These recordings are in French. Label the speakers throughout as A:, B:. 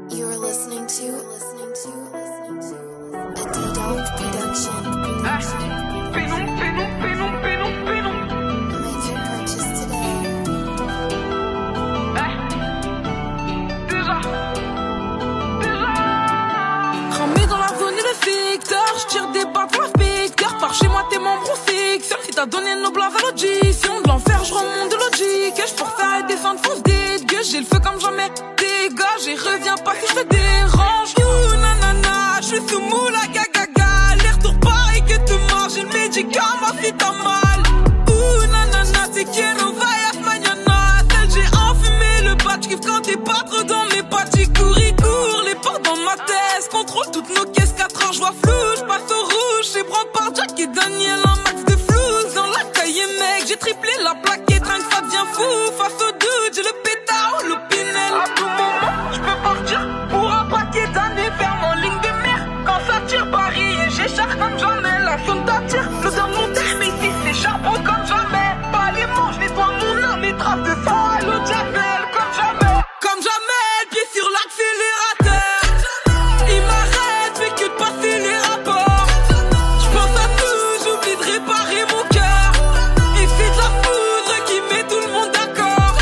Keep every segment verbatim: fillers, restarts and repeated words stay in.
A: You are listening to, listening to, listening to a D-Dog production.
B: Pénon, pénon, pénon, pénon, pénon.
A: Make your purchase today.
B: Déjà, déjà.
C: Cramé dans la zone et le secteur, j'tire des balles pour la victoire. Par chez moi, tes membres fiction. Si t'as donné nos blagues à l'audition, de l'enfer, j'remonte de logique. Et j'peux faire des descendre, fonce des gueux. J'ai le feu comme jamais. Dégage et reviens pas si je te dérange. Ouh, nanana, j'suis sous moula, gaga. Les retours pareil que te mange. J'ai le médicament si t'as mal. Ouh, nanana, c'est quiero, vayas mañana. Celle j'ai enfumé le bat. J'kiffe quand t'es pas trop dans mes pattes. J'y cours, y cours, les portes dans ma tête. Contrôle toutes nos caisses, quatre heures, j'vois flou. J'passe au rouge, j'ai prends par Jack et Daniel. Un max de flou dans la cahier, mec. J'ai triplé la plaquette, rien que ça devient fou. Face au dude, j'ai le pétard, le pinel.
B: À tout moment, j'peux partir pour un paquet d'années vers mon ligne de mer. Quand ça tire Paris et j'écharpe comme jamais. La zone t'attire, l'odeur de mon terre, mais ici c'est charbon comme jamais. Pas les manches, nettoie mon âme, mes traces de sang à l'eau de javel comme jamais.
C: Comme jamais, le pied sur l'accélérateur. Il m'arrête, fait que de passer les rapports. J'pense à tout, j'oublie de réparer mon cœur. Et c'est de la foudre qui met tout le monde d'accord.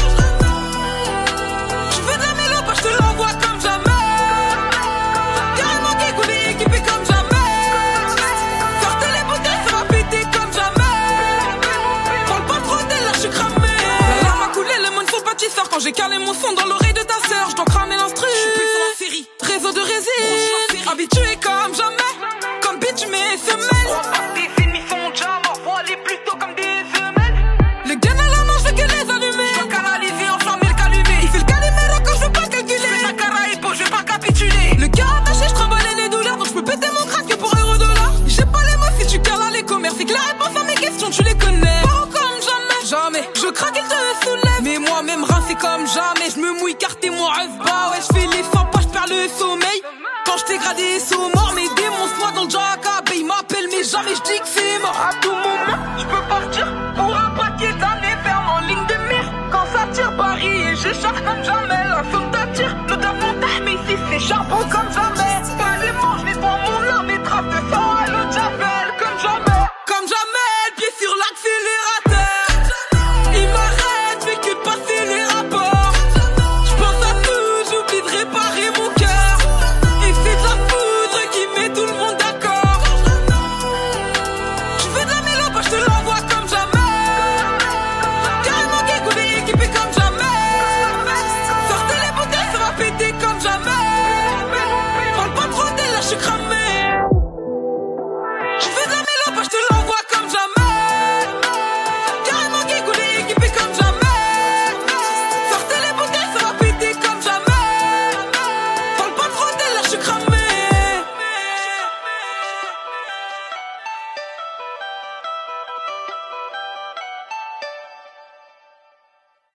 C: Tu veux de la mélo, bah je te l'envoie comme jamais. Carrément dégoulé, équipé comme jamais. Sortez les bouteilles, ça va péter comme jamais. Parle pas trop d'elle, là j'suis cramé. La larme a coulé, le monde faut pâtisseur. Quand j'ai calé mon son dans l'oreille de ta sœur, j'dois cramer l'instru. J'suis plus sur la série, réseau de résine. Habitué comme jamais, comme bitch mes semelles.
B: Tes ennemis sont déjà morts, vois-les plutôt comme des femelles.
C: Le gun à la main, je veux que les allumer.
B: Je canaliser, enflammer le calumet.
C: Il fait le calimero quand je veux pas calculer.
B: Je fais ta cara et peau, je vais pas capituler.
C: Le cœur attaché, je trimballe les douleurs. Donc je peux péter mon crâne que pour euro dollar. J'ai pas les mots si tu cales à les commerces. C'est que la réponse à mes questions, tu les connais. Pas comme jamais, jamais. Je craque, il te soulève. Mais moi-même rincé comme jamais. Je me mouille car t'es mon rêve. Bah ouais, je fais les cent pas, je perds le sommeil. Quand je t'ai gradé sous mort, mes démons se noient dans le jack. Ils m'appellent, mais jamais je dis que c'est mort.
B: À tout moment, je peux partir pour un paquet d'années vers mon ligne de mer. Quand ça tire Paris et j'écharpe comme jamais.